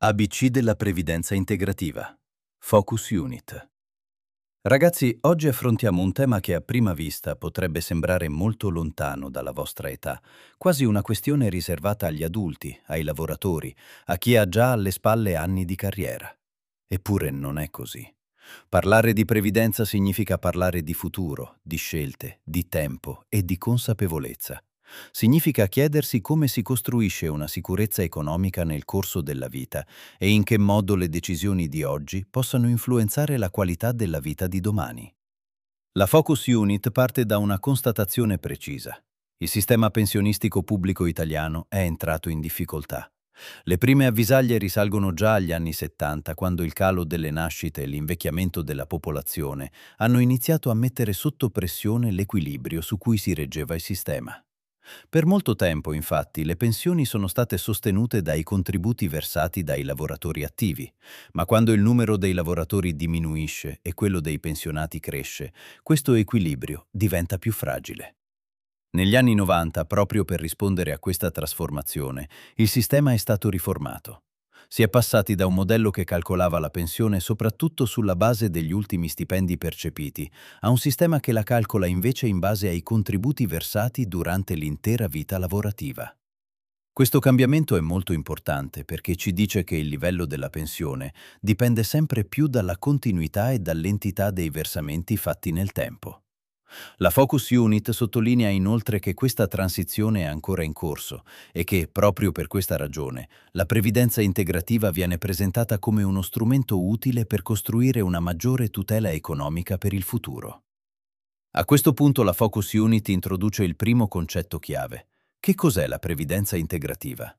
ABC della previdenza integrativa. Focus Unit. Ragazzi, oggi affrontiamo un tema che a prima vista potrebbe sembrare molto lontano dalla vostra età, quasi una questione riservata agli adulti, ai lavoratori, a chi ha già alle spalle anni di carriera. Eppure non è così. Parlare di previdenza significa parlare di futuro, di scelte, di tempo e di consapevolezza. Significa chiedersi come si costruisce una sicurezza economica nel corso della vita e in che modo le decisioni di oggi possano influenzare la qualità della vita di domani. La Focus Unit parte da una constatazione precisa. Il sistema pensionistico pubblico italiano è entrato in difficoltà. Le prime avvisaglie risalgono già agli anni 70, quando il calo delle nascite e l'invecchiamento della popolazione hanno iniziato a mettere sotto pressione l'equilibrio su cui si reggeva il sistema. Per molto tempo, infatti, le pensioni sono state sostenute dai contributi versati dai lavoratori attivi, ma quando il numero dei lavoratori diminuisce e quello dei pensionati cresce, questo equilibrio diventa più fragile. Negli anni 90, proprio per rispondere a questa trasformazione, il sistema è stato riformato. Si è passati da un modello che calcolava la pensione soprattutto sulla base degli ultimi stipendi percepiti, a un sistema che la calcola invece in base ai contributi versati durante l'intera vita lavorativa. Questo cambiamento è molto importante perché ci dice che il livello della pensione dipende sempre più dalla continuità e dall'entità dei versamenti fatti nel tempo. La Focus Unit sottolinea inoltre che questa transizione è ancora in corso e che, proprio per questa ragione, la previdenza integrativa viene presentata come uno strumento utile per costruire una maggiore tutela economica per il futuro. A questo punto la Focus Unit introduce il primo concetto chiave. Che cos'è la previdenza integrativa?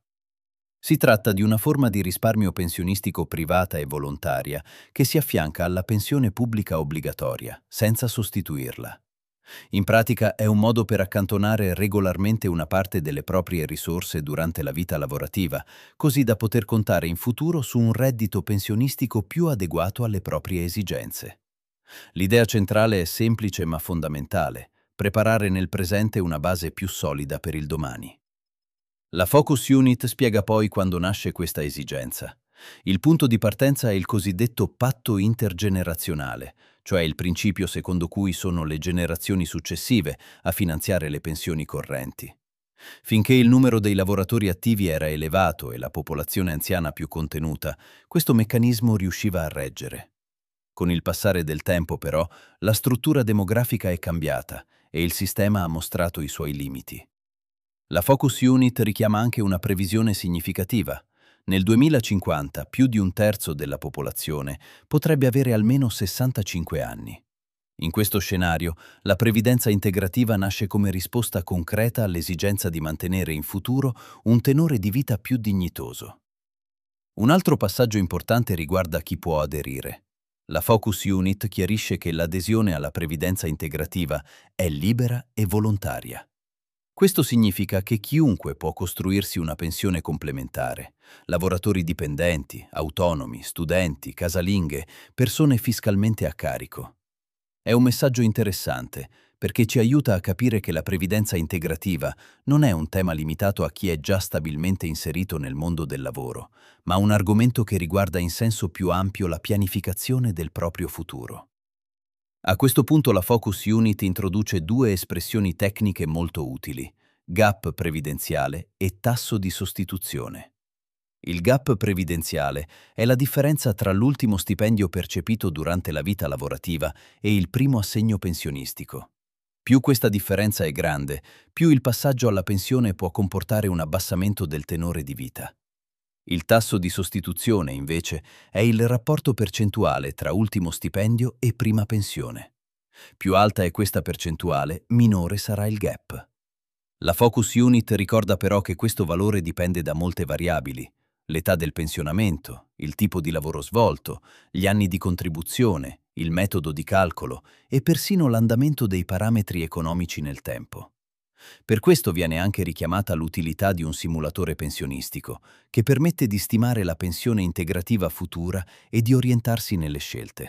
Si tratta di una forma di risparmio pensionistico privata e volontaria che si affianca alla pensione pubblica obbligatoria, senza sostituirla. In pratica è un modo per accantonare regolarmente una parte delle proprie risorse durante la vita lavorativa, così da poter contare in futuro su un reddito pensionistico più adeguato alle proprie esigenze. L'idea centrale è semplice ma fondamentale: preparare nel presente una base più solida per il domani. La Focus Unit spiega poi quando nasce questa esigenza. Il punto di partenza è il cosiddetto patto intergenerazionale, cioè il principio secondo cui sono le generazioni successive a finanziare le pensioni correnti. Finché il numero dei lavoratori attivi era elevato e la popolazione anziana più contenuta, questo meccanismo riusciva a reggere. Con il passare del tempo, però, la struttura demografica è cambiata e il sistema ha mostrato i suoi limiti. La Focus Unit richiama anche una previsione significativa. Nel 2050 più di un terzo della popolazione potrebbe avere almeno 65 anni. In questo scenario, la previdenza integrativa nasce come risposta concreta all'esigenza di mantenere in futuro un tenore di vita più dignitoso. Un altro passaggio importante riguarda chi può aderire. La Focus Unit chiarisce che l'adesione alla previdenza integrativa è libera e volontaria. Questo significa che chiunque può costruirsi una pensione complementare: lavoratori dipendenti, autonomi, studenti, casalinghe, persone fiscalmente a carico. È un messaggio interessante perché ci aiuta a capire che la previdenza integrativa non è un tema limitato a chi è già stabilmente inserito nel mondo del lavoro, ma un argomento che riguarda in senso più ampio la pianificazione del proprio futuro. A questo punto la Focus Unit introduce due espressioni tecniche molto utili: gap previdenziale e tasso di sostituzione. Il gap previdenziale è la differenza tra l'ultimo stipendio percepito durante la vita lavorativa e il primo assegno pensionistico. Più questa differenza è grande, più il passaggio alla pensione può comportare un abbassamento del tenore di vita. Il tasso di sostituzione, invece, è il rapporto percentuale tra ultimo stipendio e prima pensione. Più alta è questa percentuale, minore sarà il gap. La Focus Unit ricorda però che questo valore dipende da molte variabili: l'età del pensionamento, il tipo di lavoro svolto, gli anni di contribuzione, il metodo di calcolo e persino l'andamento dei parametri economici nel tempo. Per questo viene anche richiamata l'utilità di un simulatore pensionistico, che permette di stimare la pensione integrativa futura e di orientarsi nelle scelte.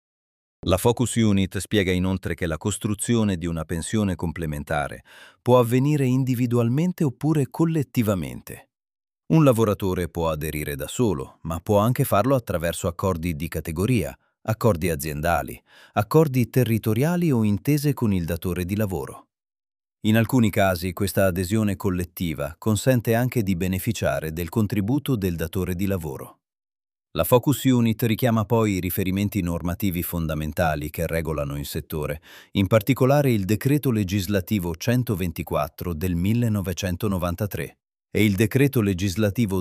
La Focus Unit spiega inoltre che la costruzione di una pensione complementare può avvenire individualmente oppure collettivamente. Un lavoratore può aderire da solo, ma può anche farlo attraverso accordi di categoria, accordi aziendali, accordi territoriali o intese con il datore di lavoro. In alcuni casi questa adesione collettiva consente anche di beneficiare del contributo del datore di lavoro. La Focus Unit richiama poi i riferimenti normativi fondamentali che regolano il settore, in particolare il Decreto Legislativo 124 del 1993 e il Decreto Legislativo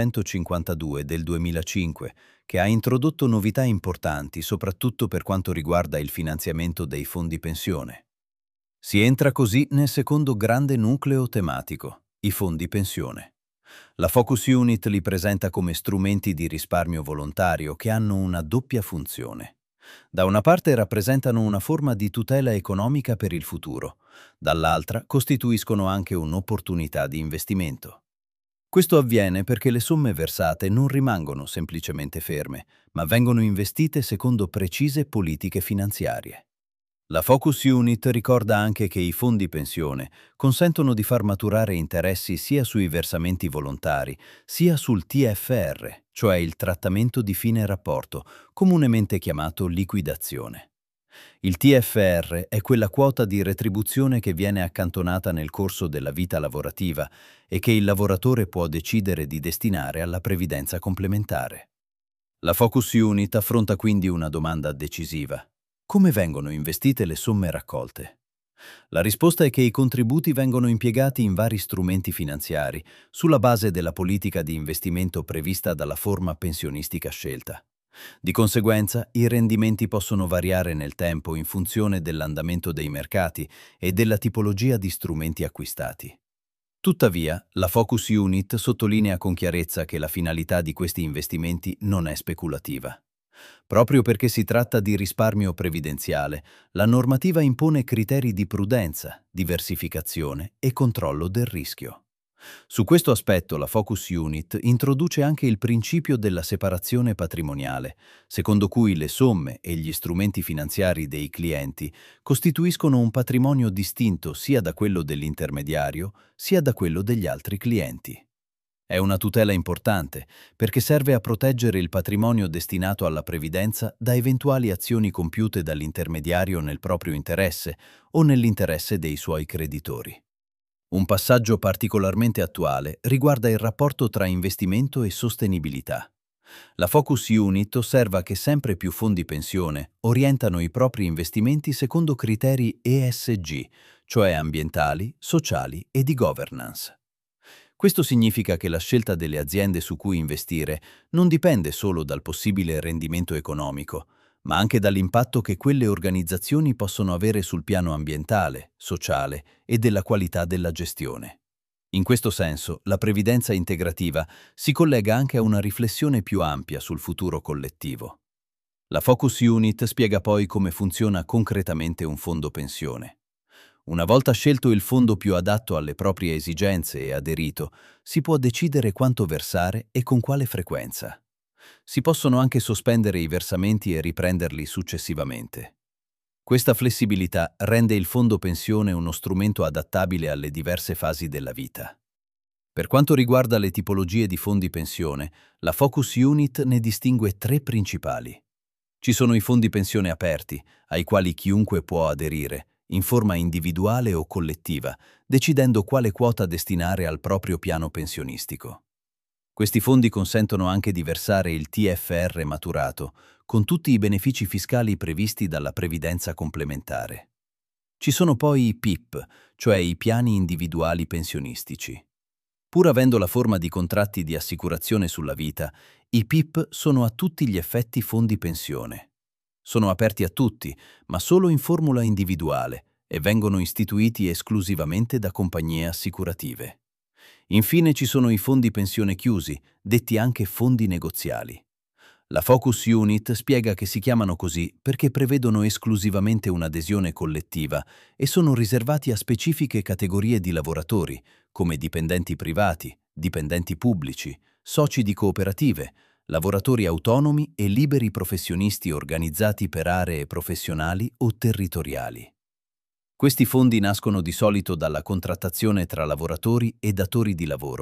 252 del 2005, che ha introdotto novità importanti soprattutto per quanto riguarda il finanziamento dei fondi pensione. Si entra così nel secondo grande nucleo tematico, i fondi pensione. La Focus Unit li presenta come strumenti di risparmio volontario che hanno una doppia funzione. Da una parte rappresentano una forma di tutela economica per il futuro, dall'altra costituiscono anche un'opportunità di investimento. Questo avviene perché le somme versate non rimangono semplicemente ferme, ma vengono investite secondo precise politiche finanziarie. La Focus Unit ricorda anche che i fondi pensione consentono di far maturare interessi sia sui versamenti volontari, sia sul TFR, cioè il trattamento di fine rapporto, comunemente chiamato liquidazione. Il TFR è quella quota di retribuzione che viene accantonata nel corso della vita lavorativa e che il lavoratore può decidere di destinare alla previdenza complementare. La Focus Unit affronta quindi una domanda decisiva. Come vengono investite le somme raccolte? La risposta è che i contributi vengono impiegati in vari strumenti finanziari, sulla base della politica di investimento prevista dalla forma pensionistica scelta. Di conseguenza, i rendimenti possono variare nel tempo in funzione dell'andamento dei mercati e della tipologia di strumenti acquistati. Tuttavia, la Focus Unit sottolinea con chiarezza che la finalità di questi investimenti non è speculativa. Proprio perché si tratta di risparmio previdenziale, la normativa impone criteri di prudenza, diversificazione e controllo del rischio. Su questo aspetto la Focus Unit introduce anche il principio della separazione patrimoniale, secondo cui le somme e gli strumenti finanziari dei clienti costituiscono un patrimonio distinto sia da quello dell'intermediario sia da quello degli altri clienti. È una tutela importante perché serve a proteggere il patrimonio destinato alla previdenza da eventuali azioni compiute dall'intermediario nel proprio interesse o nell'interesse dei suoi creditori. Un passaggio particolarmente attuale riguarda il rapporto tra investimento e sostenibilità. La Focus Unit osserva che sempre più fondi pensione orientano i propri investimenti secondo criteri ESG, cioè ambientali, sociali e di governance. Questo significa che la scelta delle aziende su cui investire non dipende solo dal possibile rendimento economico, ma anche dall'impatto che quelle organizzazioni possono avere sul piano ambientale, sociale e della qualità della gestione. In questo senso, la previdenza integrativa si collega anche a una riflessione più ampia sul futuro collettivo. La Focus Unit spiega poi come funziona concretamente un fondo pensione. Una volta scelto il fondo più adatto alle proprie esigenze e aderito, si può decidere quanto versare e con quale frequenza. Si possono anche sospendere i versamenti e riprenderli successivamente. Questa flessibilità rende il fondo pensione uno strumento adattabile alle diverse fasi della vita. Per quanto riguarda le tipologie di fondi pensione, la Focus Unit ne distingue tre principali. Ci sono i fondi pensione aperti, ai quali chiunque può aderire, in forma individuale o collettiva, decidendo quale quota destinare al proprio piano pensionistico. Questi fondi consentono anche di versare il TFR maturato, con tutti i benefici fiscali previsti dalla previdenza complementare. Ci sono poi i PIP, cioè i piani individuali pensionistici. Pur avendo la forma di contratti di assicurazione sulla vita, i PIP sono a tutti gli effetti fondi pensione. Sono aperti a tutti, ma solo in formula individuale, e vengono istituiti esclusivamente da compagnie assicurative. Infine ci sono i fondi pensione chiusi, detti anche fondi negoziali. La Focus Unit spiega che si chiamano così perché prevedono esclusivamente un'adesione collettiva e sono riservati a specifiche categorie di lavoratori, come dipendenti privati, dipendenti pubblici, soci di cooperative, lavoratori autonomi e liberi professionisti organizzati per aree professionali o territoriali. Questi fondi nascono di solito dalla contrattazione tra lavoratori e datori di lavoro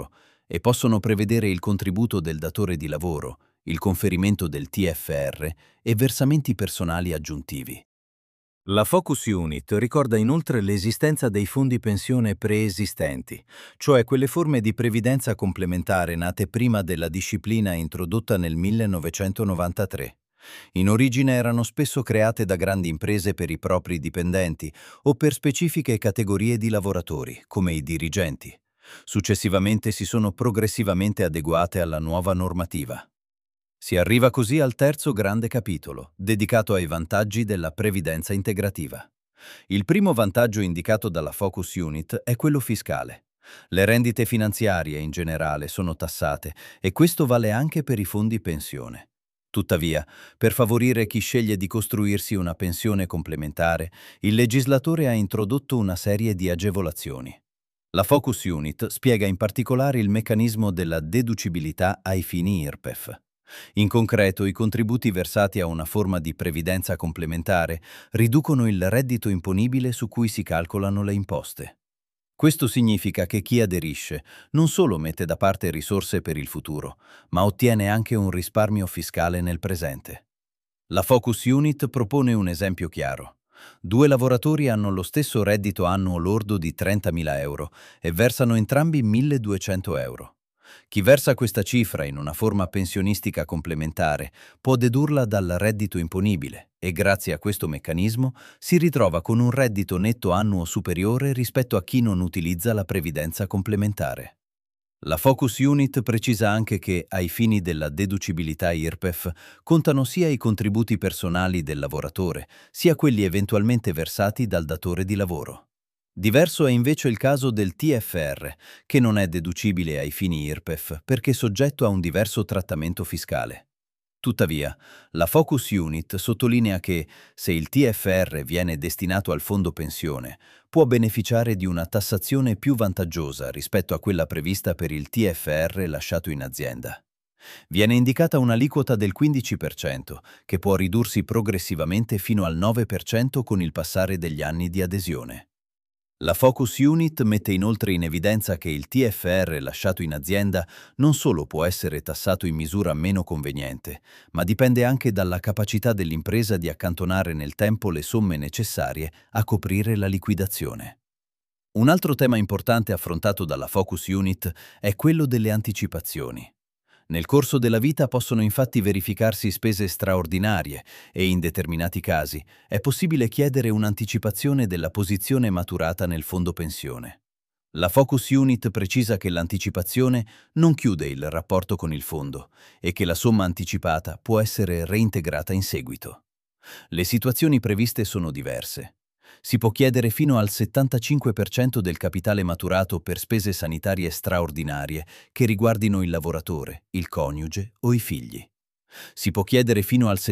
e possono prevedere il contributo del datore di lavoro, il conferimento del TFR e versamenti personali aggiuntivi. La Focus Unit ricorda inoltre l'esistenza dei fondi pensione preesistenti, cioè quelle forme di previdenza complementare nate prima della disciplina introdotta nel 1993. In origine erano spesso create da grandi imprese per i propri dipendenti o per specifiche categorie di lavoratori, come i dirigenti. Successivamente si sono progressivamente adeguate alla nuova normativa. Si arriva così al terzo grande capitolo, dedicato ai vantaggi della previdenza integrativa. Il primo vantaggio indicato dalla Focus Unit è quello fiscale. Le rendite finanziarie in generale sono tassate e questo vale anche per i fondi pensione. Tuttavia, per favorire chi sceglie di costruirsi una pensione complementare, il legislatore ha introdotto una serie di agevolazioni. La Focus Unit spiega in particolare il meccanismo della deducibilità ai fini IRPEF. In concreto, i contributi versati a una forma di previdenza complementare riducono il reddito imponibile su cui si calcolano le imposte. Questo significa che chi aderisce non solo mette da parte risorse per il futuro, ma ottiene anche un risparmio fiscale nel presente. La Focus Unit propone un esempio chiaro. Due lavoratori hanno lo stesso reddito annuo lordo di 30.000 euro e versano entrambi 1.200 euro. Chi versa questa cifra in una forma pensionistica complementare può dedurla dal reddito imponibile e grazie a questo meccanismo si ritrova con un reddito netto annuo superiore rispetto a chi non utilizza la previdenza complementare. La Focus Unit precisa anche che, ai fini della deducibilità IRPEF, contano sia i contributi personali del lavoratore, sia quelli eventualmente versati dal datore di lavoro. Diverso è invece il caso del TFR, che non è deducibile ai fini IRPEF perché soggetto a un diverso trattamento fiscale. Tuttavia, la Focus Unit sottolinea che, se il TFR viene destinato al fondo pensione, può beneficiare di una tassazione più vantaggiosa rispetto a quella prevista per il TFR lasciato in azienda. Viene indicata un'aliquota del 15%, che può ridursi progressivamente fino al 9% con il passare degli anni di adesione. La Focus Unit mette inoltre in evidenza che il TFR lasciato in azienda non solo può essere tassato in misura meno conveniente, ma dipende anche dalla capacità dell'impresa di accantonare nel tempo le somme necessarie a coprire la liquidazione. Un altro tema importante affrontato dalla Focus Unit è quello delle anticipazioni. Nel corso della vita possono infatti verificarsi spese straordinarie e in determinati casi è possibile chiedere un'anticipazione della posizione maturata nel fondo pensione. La Focus Unit precisa che l'anticipazione non chiude il rapporto con il fondo e che la somma anticipata può essere reintegrata in seguito. Le situazioni previste sono diverse. Si può chiedere fino al 75% del capitale maturato per spese sanitarie straordinarie che riguardino il lavoratore, il coniuge o i figli. Si può chiedere fino al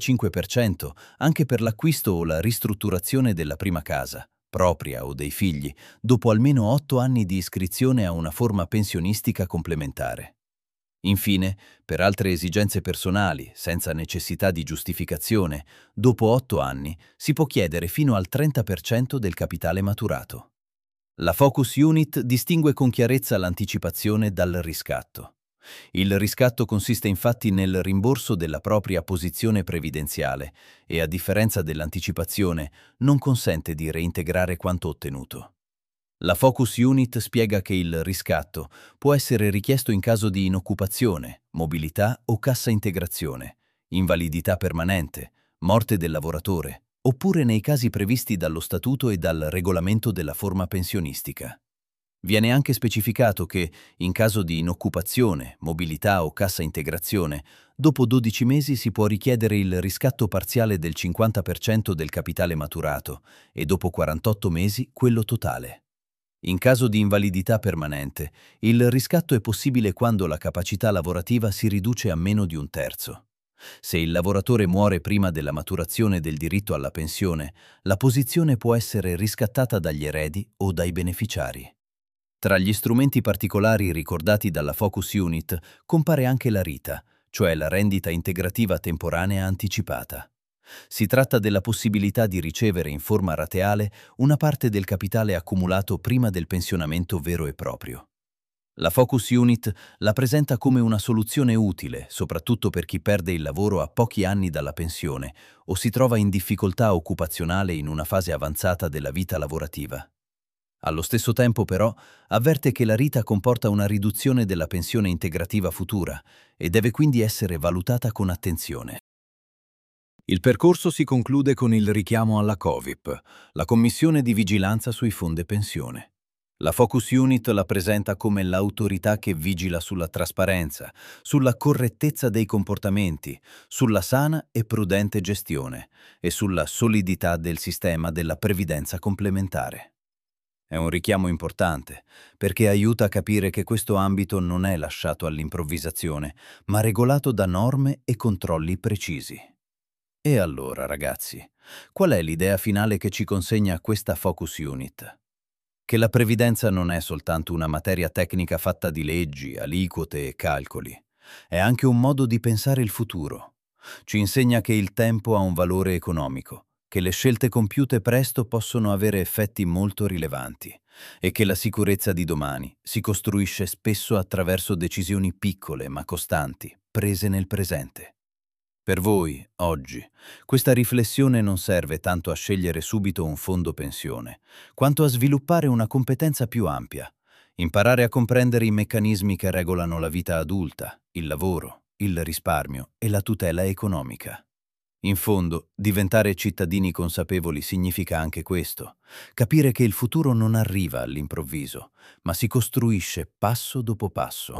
75% anche per l'acquisto o la ristrutturazione della prima casa, propria o dei figli, dopo almeno 8 anni di iscrizione a una forma pensionistica complementare. Infine, per altre esigenze personali, senza necessità di giustificazione, dopo 8 anni si può chiedere fino al 30% del capitale maturato. La Focus Unit distingue con chiarezza l'anticipazione dal riscatto. Il riscatto consiste infatti nel rimborso della propria posizione previdenziale e, a differenza dell'anticipazione, non consente di reintegrare quanto ottenuto. La Focus Unit spiega che il riscatto può essere richiesto in caso di inoccupazione, mobilità o cassa integrazione, invalidità permanente, morte del lavoratore, oppure nei casi previsti dallo Statuto e dal regolamento della forma pensionistica. Viene anche specificato che, in caso di inoccupazione, mobilità o cassa integrazione, dopo 12 mesi si può richiedere il riscatto parziale del 50% del capitale maturato e dopo 48 mesi quello totale. In caso di invalidità permanente, il riscatto è possibile quando la capacità lavorativa si riduce a meno di un terzo. Se il lavoratore muore prima della maturazione del diritto alla pensione, la posizione può essere riscattata dagli eredi o dai beneficiari. Tra gli strumenti particolari ricordati dalla Focus Unit compare anche la RITA, cioè la rendita integrativa temporanea anticipata. Si tratta della possibilità di ricevere in forma rateale una parte del capitale accumulato prima del pensionamento vero e proprio. La Focus Unit la presenta come una soluzione utile, soprattutto per chi perde il lavoro a pochi anni dalla pensione o si trova in difficoltà occupazionale in una fase avanzata della vita lavorativa. Allo stesso tempo, però, avverte che la RITA comporta una riduzione della pensione integrativa futura e deve quindi essere valutata con attenzione. Il percorso si conclude con il richiamo alla COVIP, la Commissione di Vigilanza sui Fondi Pensione. La Focus Unit la presenta come l'autorità che vigila sulla trasparenza, sulla correttezza dei comportamenti, sulla sana e prudente gestione e sulla solidità del sistema della previdenza complementare. È un richiamo importante, perché aiuta a capire che questo ambito non è lasciato all'improvvisazione, ma regolato da norme e controlli precisi. E allora, ragazzi, qual è l'idea finale che ci consegna questa Focus Unit? Che la previdenza non è soltanto una materia tecnica fatta di leggi, aliquote e calcoli. È anche un modo di pensare il futuro. Ci insegna che il tempo ha un valore economico, che le scelte compiute presto possono avere effetti molto rilevanti e che la sicurezza di domani si costruisce spesso attraverso decisioni piccole ma costanti, prese nel presente. Per voi, oggi, questa riflessione non serve tanto a scegliere subito un fondo pensione, quanto a sviluppare una competenza più ampia, imparare a comprendere i meccanismi che regolano la vita adulta, il lavoro, il risparmio e la tutela economica. In fondo, diventare cittadini consapevoli significa anche questo, capire che il futuro non arriva all'improvviso, ma si costruisce passo dopo passo.